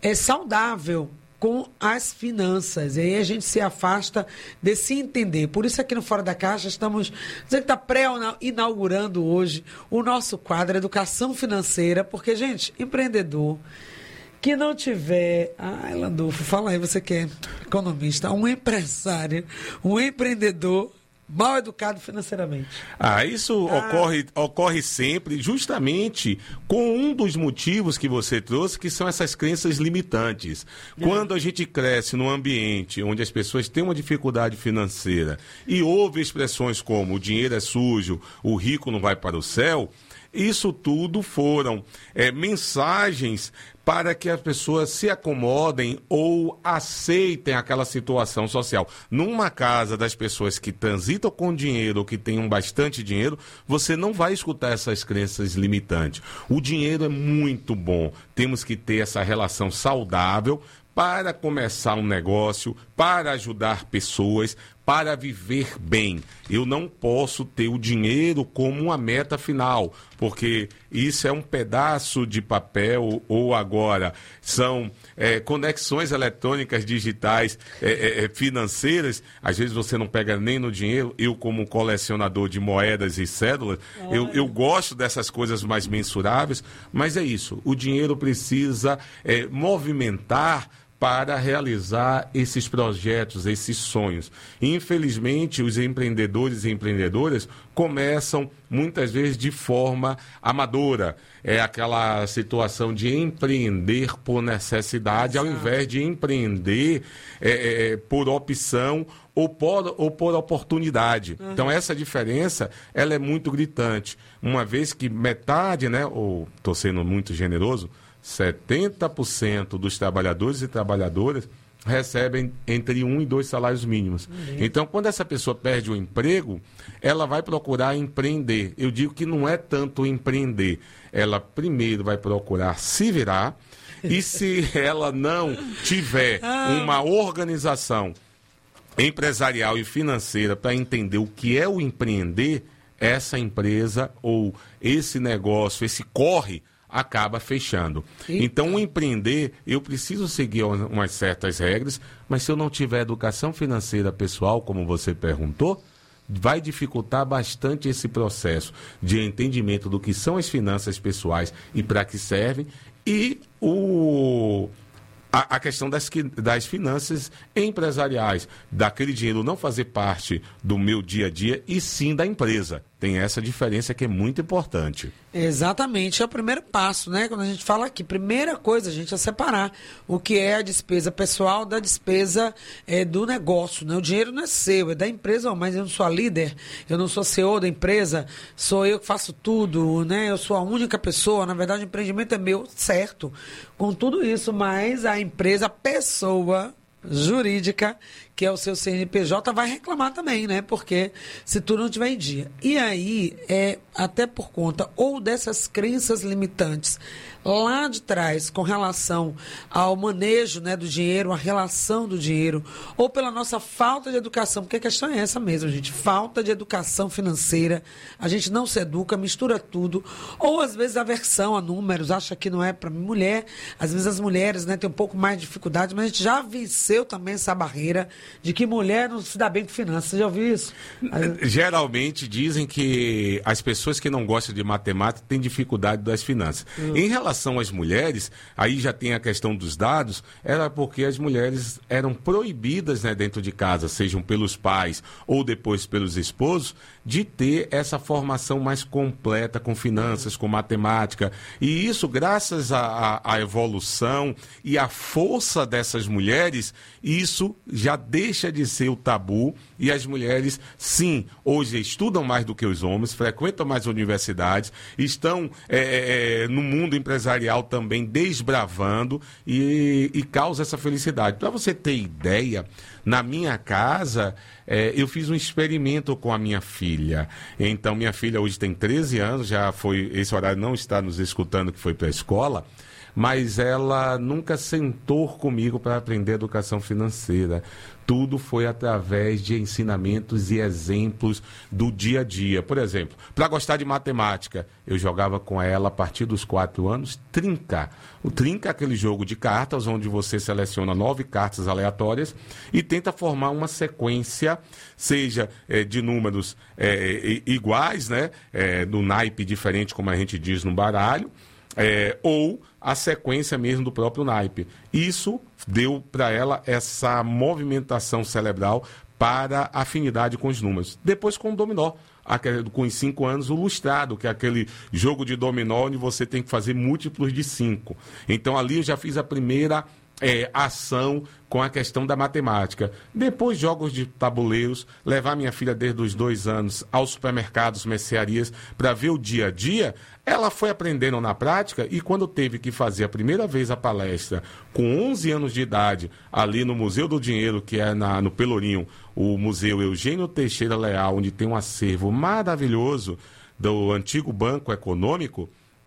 saudável com as finanças. E aí a gente se afasta de se entender. Por isso aqui no Fora da Caixa estamos está pré-inaugurando hoje o nosso quadro Educação Financeira, porque, gente, empreendedor que não tiver... Landulfo, fala aí, você que é economista, um empresário, um empreendedor mal educado financeiramente. Isso ocorre sempre justamente com um dos motivos que você trouxe, que são essas crenças limitantes. Quando a gente cresce num ambiente onde as pessoas têm uma dificuldade financeira e ouve expressões como o dinheiro é sujo, o rico não vai para o céu, isso tudo foram mensagens para que as pessoas se acomodem ou aceitem aquela situação social. Numa casa das pessoas que transitam com dinheiro ou que tenham bastante dinheiro, você não vai escutar essas crenças limitantes. O dinheiro é muito bom. Temos que ter essa relação saudável para começar um negócio, para ajudar pessoas, para viver bem. Eu não posso ter o dinheiro como uma meta final, porque isso é um pedaço de papel, ou agora são conexões eletrônicas digitais financeiras. Às vezes você não pega nem no dinheiro. Eu, como colecionador de moedas e cédulas, eu gosto dessas coisas mais mensuráveis, mas é isso. O dinheiro precisa movimentar para realizar esses projetos, esses sonhos. Infelizmente, os empreendedores e empreendedoras começam muitas vezes de forma amadora. É aquela situação de empreender por necessidade, ao invés de empreender por opção ou por oportunidade. Então, essa diferença, ela é muito gritante. Uma vez que metade, ou estou sendo muito generoso, 70% dos trabalhadores e trabalhadoras recebem entre 1 e 2 salários mínimos. Então, quando essa pessoa perde o emprego, ela vai procurar empreender. Eu digo que não é tanto empreender. Ela primeiro vai procurar se virar e se ela não tiver uma organização empresarial e financeira para entender o que é o empreender, essa empresa ou esse negócio, esse corre, acaba fechando. Então, o empreender, eu preciso seguir umas certas regras, mas se eu não tiver educação financeira pessoal, como você perguntou, vai dificultar bastante esse processo de entendimento do que são as finanças pessoais e para que servem, e a questão das finanças empresariais, daquele dinheiro não fazer parte do meu dia a dia e sim da empresa. Tem essa diferença que é muito importante. Exatamente, é o primeiro passo, né? Quando a gente fala aqui, primeira coisa, gente, é separar o que é a despesa pessoal da despesa do negócio, né? O dinheiro não é seu, é da empresa, mas eu não sou a líder, eu não sou CEO da empresa, sou eu que faço tudo, né? Eu sou a única pessoa, na verdade o empreendimento é meu, certo, com tudo isso, mas a empresa, a pessoa jurídica, que é o seu CNPJ, vai reclamar também, né? Porque se tudo não tiver em dia. E aí, até por conta ou dessas crenças limitantes lá de trás, com relação ao manejo, né, do dinheiro, a relação do dinheiro, ou pela nossa falta de educação, porque a questão é essa mesmo, gente, falta de educação financeira, a gente não se educa, mistura tudo, ou às vezes aversão a números, acha que não é para mulher, às vezes as mulheres, né, têm um pouco mais de dificuldade, mas a gente já venceu também essa barreira de que mulher não se dá bem com finanças. Você já ouviu isso? Geralmente dizem que as pessoas que não gostam de matemática têm dificuldade das finanças. Em relação às mulheres, aí já tem a questão dos dados, era porque as mulheres eram proibidas, né, dentro de casa, sejam pelos pais ou depois pelos esposos, de ter essa formação mais completa com finanças, com matemática. E isso, graças à evolução e à força dessas mulheres, isso já deixa de ser o tabu e as mulheres, sim, hoje estudam mais do que os homens, frequentam mais universidades, estão no mundo empresarial também desbravando e causa essa felicidade. Para você ter ideia, na minha casa, eu fiz um experimento com a minha filha. Então, minha filha hoje tem 13 anos, já foi, esse horário não está nos escutando, que foi para a escola, mas ela nunca sentou comigo para aprender educação financeira. Tudo foi através de ensinamentos e exemplos do dia a dia. Por exemplo, para gostar de matemática, eu jogava com ela a partir dos 4 anos, trinca. O trinca é aquele jogo de cartas onde você seleciona 9 cartas aleatórias e tenta formar uma sequência, seja de números iguais, né, do naipe diferente, como a gente diz no baralho, ou a sequência mesmo do próprio naipe. Isso deu para ela essa movimentação cerebral para afinidade com os números. Depois com o dominó, com os 5 anos, o lustrado, que é aquele jogo de dominó onde você tem que fazer múltiplos de 5. Então ali eu já fiz a primeira ação com a questão da matemática. Depois, jogos de tabuleiros, levar minha filha desde os 2 anos aos supermercados, mercearias, para ver o dia a dia. Ela foi aprendendo na prática e quando teve que fazer a primeira vez a palestra, com 11 anos de idade, ali no Museu do Dinheiro, que é no Pelourinho, o Museu Eugênio Teixeira Leal, onde tem um acervo maravilhoso do antigo Banco Econômico,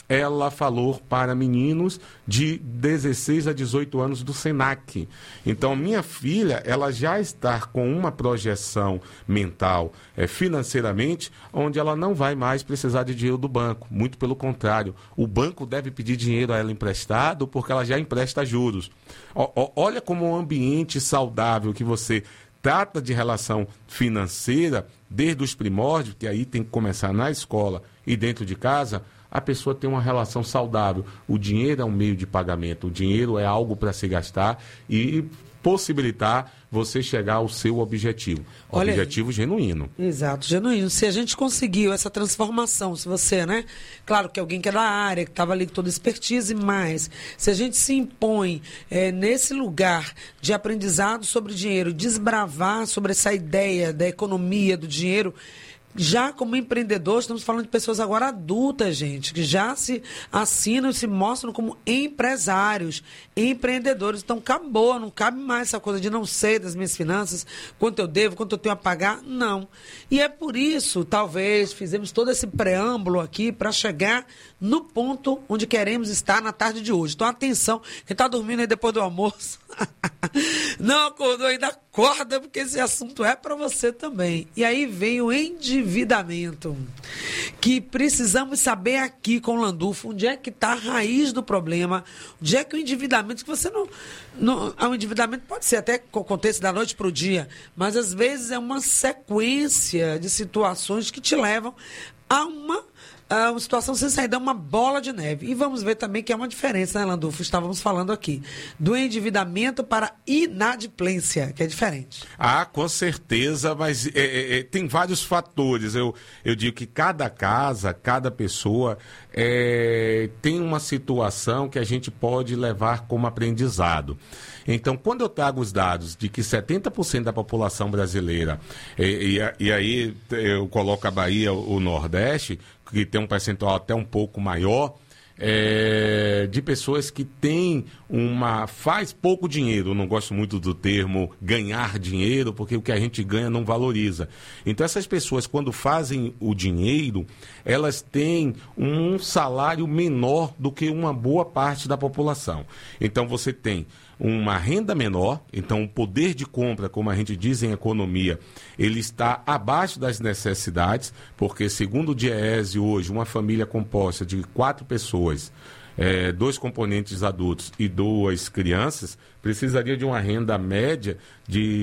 ela falou para meninos de 16 a 18 anos do SENAC. Então, minha filha, ela já está com uma projeção mental, financeiramente, onde ela não vai mais precisar de dinheiro do banco. Muito pelo contrário, o banco deve pedir dinheiro a ela emprestado porque ela já empresta juros. Olha como um ambiente saudável que você trata de relação financeira desde os primórdios, que aí tem que começar na escola e dentro de casa, a pessoa tem uma relação saudável. O dinheiro é um meio de pagamento, o dinheiro é algo para se gastar e possibilitar você chegar ao seu objetivo. Objetivo genuíno. Exato, genuíno. Se a gente conseguiu essa transformação, se você, né? Claro que alguém que é da área, que estava ali com toda expertise, mas se a gente se impõe nesse lugar de aprendizado sobre dinheiro, desbravar sobre essa ideia da economia, do dinheiro, já como empreendedor, estamos falando de pessoas agora adultas, gente, que já se assinam e se mostram como empresários, empreendedores. Então, acabou, não cabe mais essa coisa de não sei das minhas finanças, quanto eu devo, quanto eu tenho a pagar, não. E é por isso, talvez, fizemos todo esse preâmbulo aqui para chegar no ponto onde queremos estar na tarde de hoje. Então, atenção, quem está dormindo aí depois do almoço, não acordou ainda, acorda, porque esse assunto é para você também. E aí vem o endividamento, que precisamos saber aqui com o Landulfo, onde é que está a raiz do problema, onde é que o endividamento, que você não o endividamento pode ser até que aconteça da noite para o dia, mas às vezes é uma sequência de situações que te levam a uma situação sem saída, uma bola de neve. E vamos ver também que é uma diferença, né, Landulfo? Estávamos falando aqui do endividamento para inadimplência, que é diferente. Ah, com certeza, mas tem vários fatores. Eu digo que cada casa, cada pessoa tem uma situação que a gente pode levar como aprendizado. Então, quando eu trago os dados de que 70% da população brasileira, e aí eu coloco a Bahia, o Nordeste, que tem um percentual até um pouco maior, de pessoas que faz pouco dinheiro. Eu não gosto muito do termo ganhar dinheiro, porque o que a gente ganha não valoriza. Então, essas pessoas, quando fazem o dinheiro, elas têm um salário menor do que uma boa parte da população. Então, você tem uma renda menor, então o poder de compra, como a gente diz em economia, ele está abaixo das necessidades, porque segundo o Diese hoje, uma família composta de 4 pessoas, 2 componentes adultos e 2 crianças, precisaria de uma renda média de R$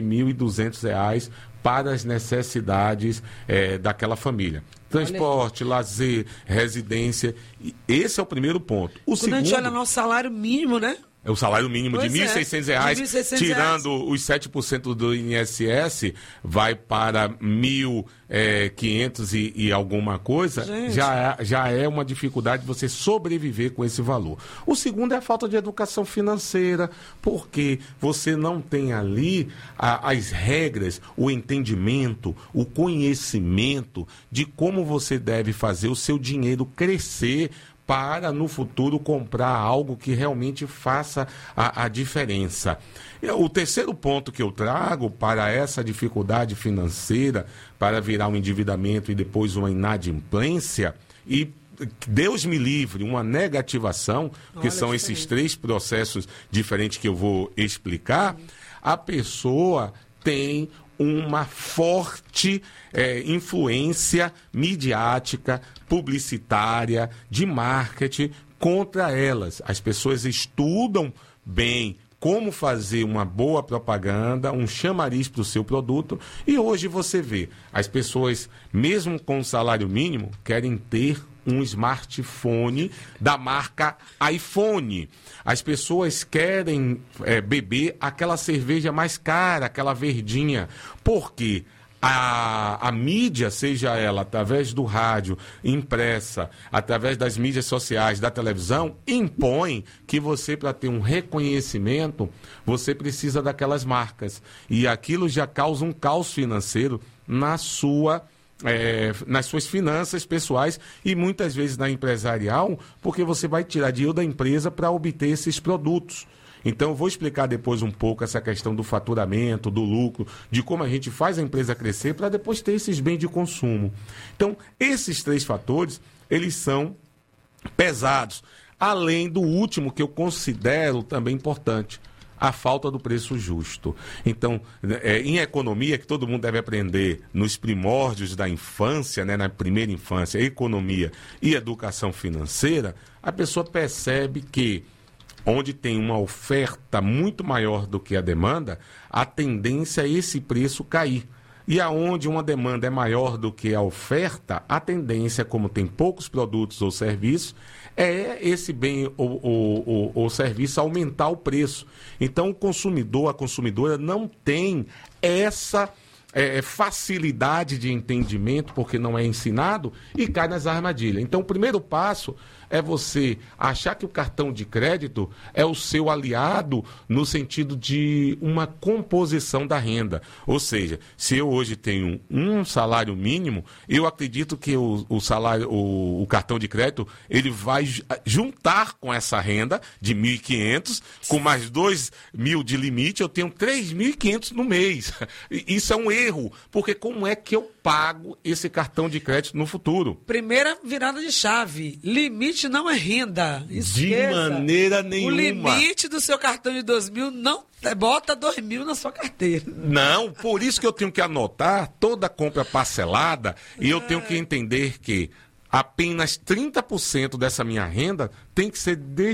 7.200 para as necessidades daquela família. Transporte, lazer, residência, esse é o primeiro ponto. Quando a gente olha nosso salário mínimo, né? É o salário mínimo de R$ 1.600, tirando os 7% do INSS, vai para 1.500 e alguma coisa, já é uma dificuldade você sobreviver com esse valor. O segundo é a falta de educação financeira, porque você não tem ali as regras, o entendimento, o conhecimento de como você deve fazer o seu dinheiro crescer para, no futuro, comprar algo que realmente faça a diferença. O terceiro ponto que eu trago para essa dificuldade financeira, para virar um endividamento e depois uma inadimplência, e Deus me livre, uma negativação, que são esses 3 processos diferentes que eu vou explicar, a pessoa tem uma forte influência midiática, publicitária, de marketing contra elas. As pessoas estudam bem como fazer uma boa propaganda, um chamariz para o seu produto, e hoje você vê, as pessoas, mesmo com salário mínimo, querem ter um smartphone da marca iPhone. As pessoas querem beber aquela cerveja mais cara, aquela verdinha. Por quê? A mídia, seja ela através do rádio, impressa, através das mídias sociais, da televisão, impõe que você, para ter um reconhecimento, você precisa daquelas marcas. E aquilo já causa um caos financeiro nas suas finanças pessoais e muitas vezes na empresarial, porque você vai tirar dinheiro da empresa para obter esses produtos. Então, eu vou explicar depois um pouco essa questão do faturamento, do lucro, de como a gente faz a empresa crescer para depois ter esses bens de consumo. Então, esses 3 fatores, eles são pesados. Além do último, que eu considero também importante, a falta do preço justo. Então, em economia, que todo mundo deve aprender nos primórdios da infância, né, na primeira infância, economia e educação financeira, a pessoa percebe que onde tem uma oferta muito maior do que a demanda, a tendência é esse preço cair. E aonde uma demanda é maior do que a oferta, a tendência, como tem poucos produtos ou serviços, é esse bem ou serviço aumentar o preço. Então, o consumidor, a consumidora não tem essa facilidade de entendimento, porque não é ensinado, e cai nas armadilhas. Então, o primeiro passo é você achar que o cartão de crédito é o seu aliado no sentido de uma composição da renda. Ou seja, se eu hoje tenho um salário mínimo, eu acredito que o cartão de crédito ele vai juntar com essa renda de 1.500, com mais 2.000 de limite, eu tenho 3.500 no mês. Isso é um erro, porque como é que eu pago esse cartão de crédito no futuro? Primeira virada de chave, limite não é renda. Esqueça. De maneira nenhuma. O limite do seu cartão de 2.000 não bota 2.000 na sua carteira. Não, por isso que eu tenho que anotar toda compra parcelada e eu tenho que entender que apenas 30% dessa minha renda tem que ser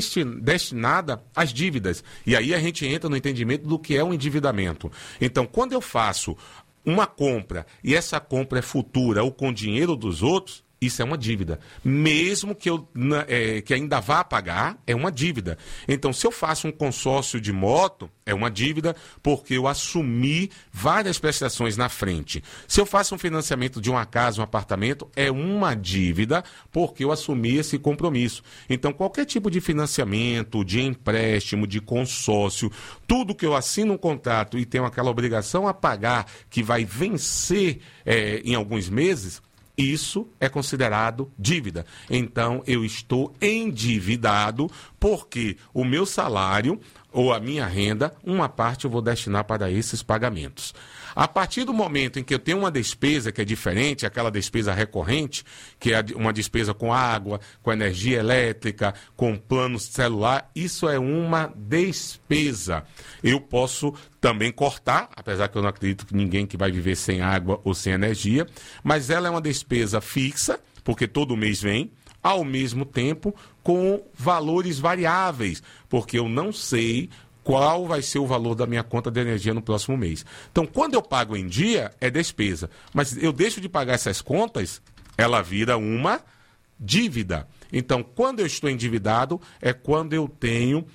destinada às dívidas. E aí a gente entra no entendimento do que é um endividamento. Então, quando eu faço uma compra e essa compra é futura ou com dinheiro dos outros, isso é uma dívida. Mesmo que eu que ainda vá pagar, é uma dívida. Então, se eu faço um consórcio de moto, é uma dívida porque eu assumi várias prestações na frente. Se eu faço um financiamento de uma casa, um apartamento, é uma dívida porque eu assumi esse compromisso. Então, qualquer tipo de financiamento, de empréstimo, de consórcio, tudo que eu assino um contrato e tenho aquela obrigação a pagar que vai vencer em alguns meses, isso é considerado dívida. Então, eu estou endividado porque o meu salário ou a minha renda, uma parte eu vou destinar para esses pagamentos. A partir do momento em que eu tenho uma despesa que é diferente, aquela despesa recorrente, que é uma despesa com água, com energia elétrica, com plano celular, isso é uma despesa. Eu posso também cortar, apesar que eu não acredito que ninguém que vai viver sem água ou sem energia, mas ela é uma despesa fixa, porque todo mês vem, ao mesmo tempo com valores variáveis, porque eu não sei qual vai ser o valor da minha conta de energia no próximo mês. Então, quando eu pago em dia, é despesa. Mas eu deixo de pagar essas contas, ela vira uma dívida. Então, quando eu estou endividado, é quando eu tenho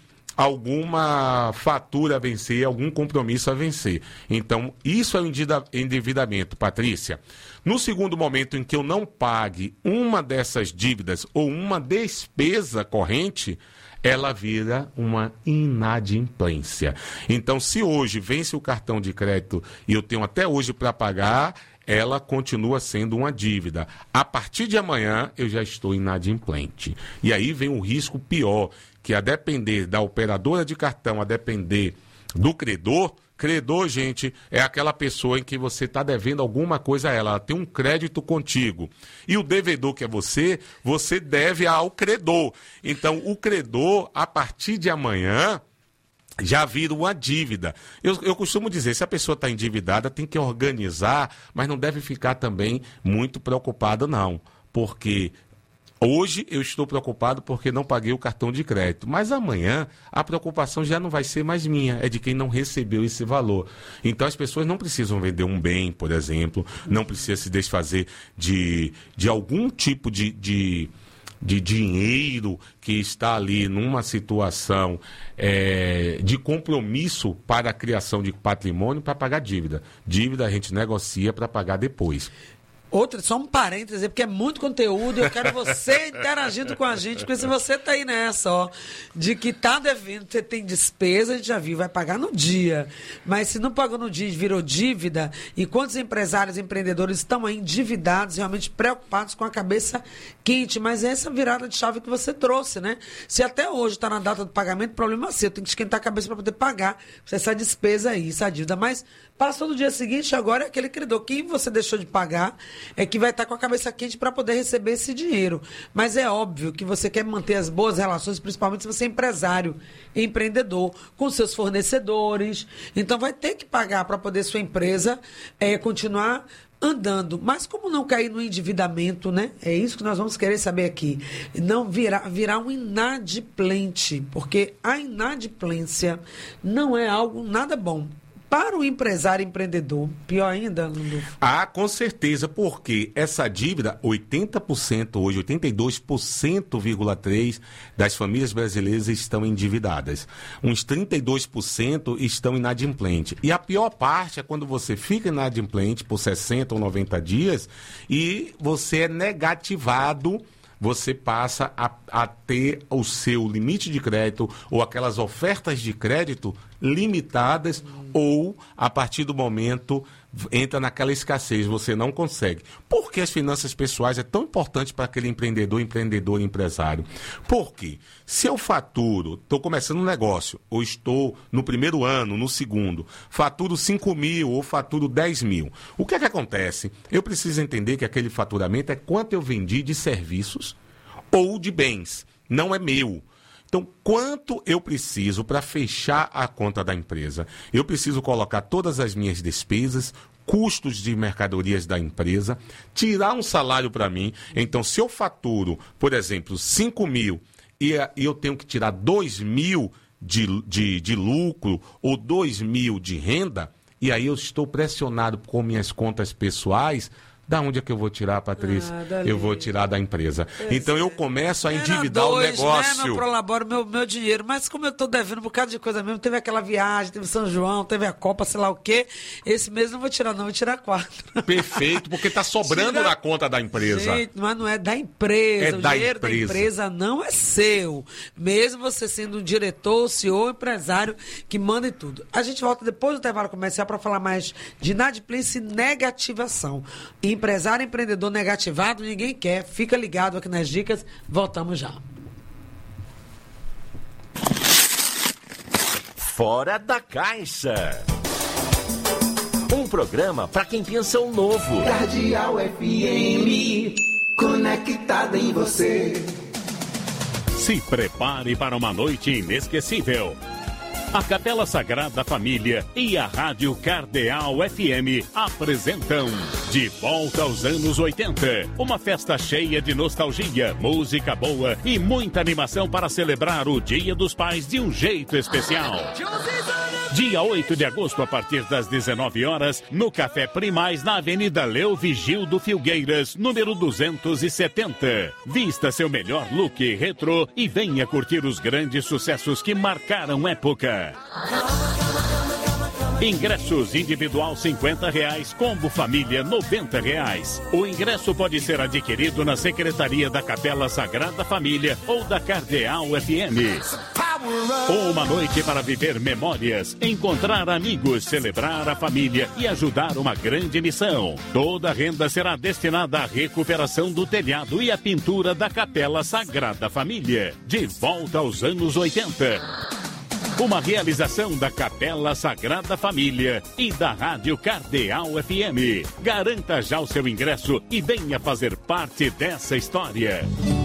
alguma fatura a vencer, algum compromisso a vencer. Então, isso é o endividamento, Patrícia. No segundo momento em que eu não pague uma dessas dívidas ou uma despesa corrente, ela vira uma inadimplência. Então, se hoje vence o cartão de crédito e eu tenho até hoje para pagar, ela continua sendo uma dívida. A partir de amanhã, eu já estou inadimplente. E aí vem um risco pior, que a depender da operadora de cartão, a depender do credor, gente, é aquela pessoa em que você está devendo alguma coisa a ela. Ela tem um crédito contigo. E o devedor, que é você deve ao credor. Então, o credor, a partir de amanhã, já vira uma dívida. Eu costumo dizer, se a pessoa está endividada, tem que organizar, mas não deve ficar também muito preocupada, não. Porque hoje eu estou preocupado porque não paguei o cartão de crédito. Mas amanhã a preocupação já não vai ser mais minha, é de quem não recebeu esse valor. Então as pessoas não precisam vender um bem, por exemplo, não precisa se desfazer de algum tipo de dinheiro que está ali numa situação de compromisso para a criação de patrimônio para pagar dívida. Dívida a gente negocia para pagar depois. Outra, só um parêntese, porque é muito conteúdo, eu quero você interagindo com a gente, porque se você tá aí nessa, ó, de que tá devendo, você tem despesa, a gente já viu, vai pagar no dia. Mas se não pagou no dia e virou dívida, e quantos empresários e empreendedores estão aí endividados, realmente preocupados com a cabeça quente, mas é essa virada de chave que você trouxe, né? Se até hoje está na data do pagamento, problema seu, tem que esquentar a cabeça para poder pagar essa despesa aí, essa dívida, mas passou no dia seguinte, agora é aquele credor que você deixou de pagar, é que vai estar com a cabeça quente para poder receber esse dinheiro. Mas é óbvio que você quer manter as boas relações, principalmente se você é empresário, empreendedor, com seus fornecedores. Então vai ter que pagar para poder sua empresa continuar andando. Mas como não cair no endividamento, né? É isso que nós vamos querer saber aqui. Não virar um inadimplente, porque a inadimplência não é algo nada bom. Para o empresário empreendedor, pior ainda, Landolfo? Com certeza, porque essa dívida, 80% hoje, 82,3% das famílias brasileiras estão endividadas. Uns 32% estão inadimplentes. E a pior parte é quando você fica inadimplente por 60 ou 90 dias e você é negativado. Você passa a ter o seu limite de crédito ou aquelas ofertas de crédito limitadas ou, a partir do momento, entra naquela escassez, você não consegue. Por que as finanças pessoais é tão importante para aquele empreendedor, empresário? Porque se eu faturo, estou começando um negócio, ou estou no primeiro ano, no segundo, faturo 5 mil ou faturo 10 mil, o que é que acontece? Eu preciso entender que aquele faturamento é quanto eu vendi de serviços ou de bens, não é meu. Então, quanto eu preciso para fechar a conta da empresa? Eu preciso colocar todas as minhas despesas, custos de mercadorias da empresa, tirar um salário para mim. Então, se eu faturo, por exemplo, 5 mil e eu tenho que tirar 2 mil de lucro ou 2 mil de renda, e aí eu estou pressionado com minhas contas pessoais, da onde é que eu vou tirar, Patrícia? Eu vou tirar da empresa. Então eu começo a endividar o negócio. Né, no Prolabore, meu dinheiro. Mas como eu estou devendo um bocado de coisa mesmo, teve aquela viagem, teve São João, teve a Copa, sei lá o quê. Esse mês não vou tirar, não, vou tirar 4. Perfeito, porque está sobrando na conta da empresa. Gente, mas não é da empresa. O dinheiro da empresa não é seu. Mesmo você sendo um diretor, CEO, empresário, que manda em tudo. A gente volta depois do intervalo comercial para falar mais de inadimplência e negativação. Empresário, empreendedor negativado, ninguém quer. Fica ligado aqui nas dicas. Voltamos já. Fora da Caixa. Um programa para quem pensa o novo. Cardeal FM, conectada em você. Se prepare para uma noite inesquecível. A Capela Sagrada Família e a Rádio Cardeal FM apresentam De Volta aos Anos 80. Uma festa cheia de nostalgia, música boa e muita animação para celebrar o Dia dos Pais de um jeito especial. Dia 8 de agosto, a partir das 19 horas, no Café Primaz, na Avenida Leo Vigildo Filgueiras, número 270. Vista seu melhor look retrô e venha curtir os grandes sucessos que marcaram época. Ingressos individual R$50, combo família R$90. O ingresso pode ser adquirido na Secretaria da Capela Sagrada Família ou da Cardeal FM. Uma noite para viver memórias, encontrar amigos, celebrar a família e ajudar uma grande missão. Toda a renda será destinada à recuperação do telhado e à pintura da Capela Sagrada Família. De volta aos anos 80. Uma realização da Capela Sagrada Família e da Rádio Cardeal FM. Garanta já o seu ingresso e venha fazer parte dessa história.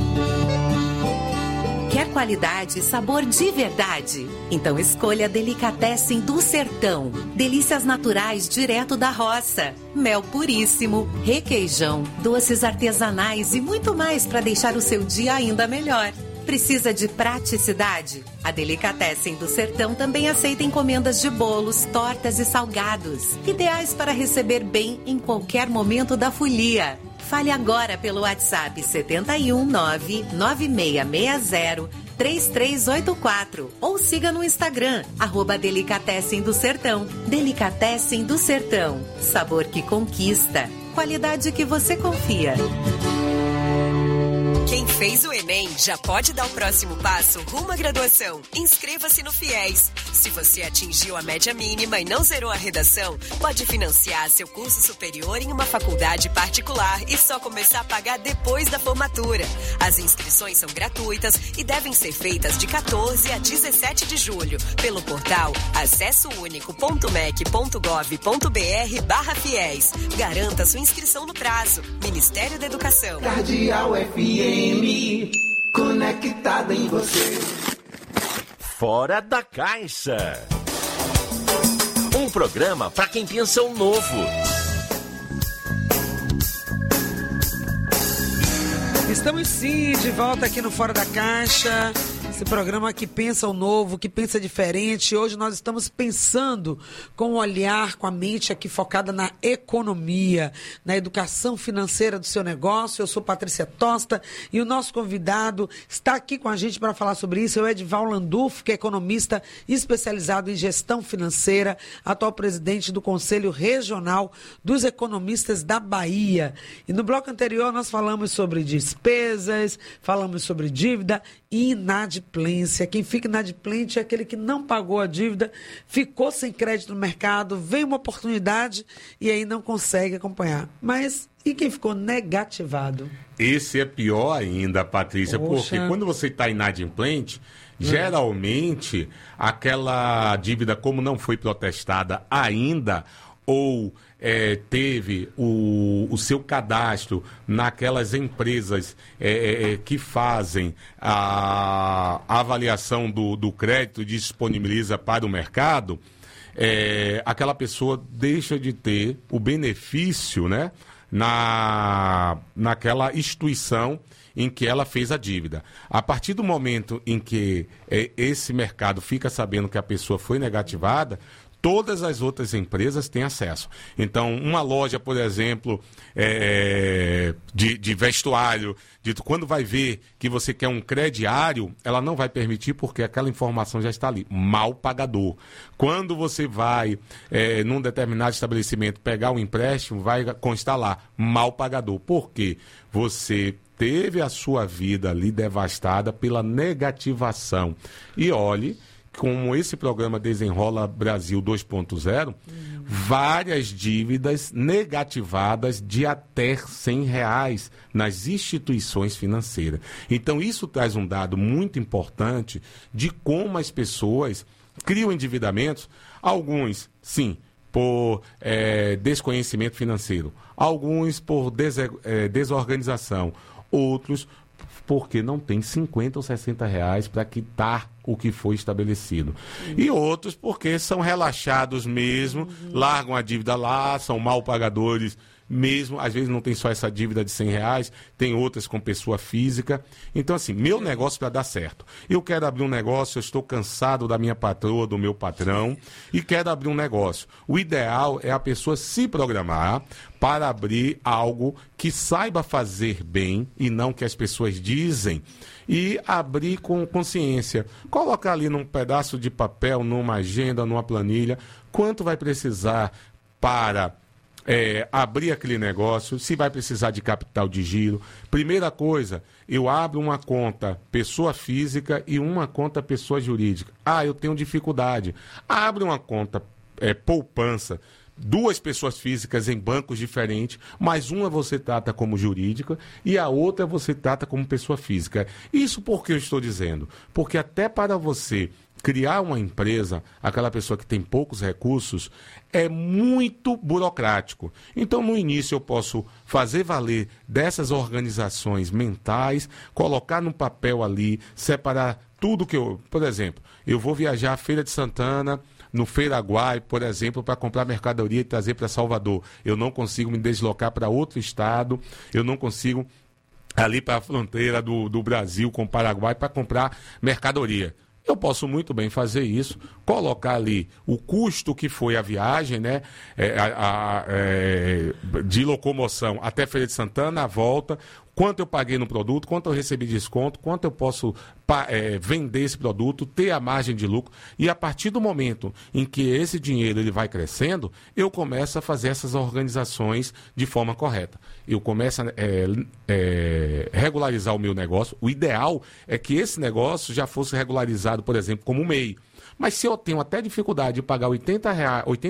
Quer qualidade e sabor de verdade? Então escolha Delicatessen do Sertão. Delícias naturais direto da roça. Mel puríssimo, requeijão, doces artesanais e muito mais para deixar o seu dia ainda melhor. Precisa de praticidade? A Delicatessen do Sertão também aceita encomendas de bolos, tortas e salgados, ideais para receber bem em qualquer momento da folia. Fale agora pelo WhatsApp 71996603384 ou siga no Instagram, @Delicatessen do Sertão. Delicatessen do Sertão. Sabor que conquista. Qualidade que você confia. Quem fez o Enem já pode dar o próximo passo rumo à graduação. Inscreva-se no FIES. Se você atingiu a média mínima e não zerou a redação, pode financiar seu curso superior em uma faculdade particular e só começar a pagar depois da formatura. As inscrições são gratuitas e devem ser feitas de 14 a 17 de julho pelo portal acessounico.mec.gov.br/fiéis. Garanta sua inscrição no prazo. Ministério da Educação. Cardeal FM, conectada em você. Fora da Caixa. Um programa para quem pensa o novo. Estamos sim de volta aqui no Fora da Caixa. Esse programa que pensa o novo, que pensa diferente. Hoje nós estamos pensando com o olhar, com a mente aqui focada na economia, na educação financeira do seu negócio. Eu sou Patrícia Tosta e o nosso convidado está aqui com a gente para falar sobre isso. É o Edival Landulfo, que é economista especializado em gestão financeira, atual presidente do Conselho Regional dos Economistas da Bahia. E no bloco anterior nós falamos sobre despesas, falamos sobre dívida e inadimplência. Quem fica inadimplente é aquele que não pagou a dívida, ficou sem crédito no mercado, vem uma oportunidade e aí não consegue acompanhar. Mas e quem ficou negativado? Esse é pior ainda, Patrícia, porque quando você está inadimplente, geralmente aquela dívida, como não foi protestada ainda, ou teve o seu cadastro naquelas empresas que fazem a avaliação do crédito e disponibiliza para o mercado, aquela pessoa deixa de ter o benefício, né, naquela instituição em que ela fez a dívida. A partir do momento em que esse mercado fica sabendo que a pessoa foi negativada, todas as outras empresas têm acesso. Então, uma loja, por exemplo, de vestuário, quando vai ver que você quer um crediário, ela não vai permitir porque aquela informação já está ali. Mal pagador. Quando você vai, num determinado estabelecimento, pegar um empréstimo, vai constar lá, mal pagador. Por quê? Você teve a sua vida ali devastada pela negativação. E olhe, como esse programa Desenrola Brasil 2.0, várias dívidas negativadas de até R$100 nas instituições financeiras. Então, isso traz um dado muito importante de como as pessoas criam endividamentos, alguns, sim, por desconhecimento financeiro, alguns por desorganização, outros porque não tem 50 ou 60 reais para quitar o que foi estabelecido. E outros porque são relaxados mesmo, largam a dívida lá, são mal pagadores mesmo, às vezes não tem só essa dívida de R$100, tem outras com pessoa física. Então, assim, meu negócio para dar certo. Eu quero abrir um negócio, eu estou cansado da minha patroa, do meu patrão, e quero abrir um negócio. O ideal é a pessoa se programar para abrir algo que saiba fazer bem e não que as pessoas dizem, e abrir com consciência. Colocar ali num pedaço de papel, numa agenda, numa planilha, quanto vai precisar para abrir aquele negócio, se vai precisar de capital de giro. Primeira coisa, eu abro uma conta pessoa física e uma conta pessoa jurídica. Eu tenho dificuldade. Abre uma conta poupança, duas pessoas físicas em bancos diferentes, mas uma você trata como jurídica e a outra você trata como pessoa física. Isso por que eu estou dizendo? Porque até para você criar uma empresa, aquela pessoa que tem poucos recursos, é muito burocrático. Então, no início, eu posso fazer valer dessas organizações mentais, colocar no papel ali, separar tudo que eu... Por exemplo, eu vou viajar à Feira de Santana, no Feiraguai, por exemplo, para comprar mercadoria e trazer para Salvador. Eu não consigo me deslocar para outro estado, eu não consigo ali para a fronteira do Brasil com o Paraguai para comprar mercadoria. Eu posso muito bem fazer isso, colocar ali o custo que foi a viagem, né, de locomoção até Feira de Santana, a volta, quanto eu paguei no produto, quanto eu recebi de desconto, quanto eu posso vender esse produto, ter a margem de lucro. E a partir do momento em que esse dinheiro ele vai crescendo, eu começo a fazer essas organizações de forma correta. Eu começo a regularizar o meu negócio. O ideal é que esse negócio já fosse regularizado, por exemplo, como MEI. Mas se eu tenho até dificuldade de pagar R$ 80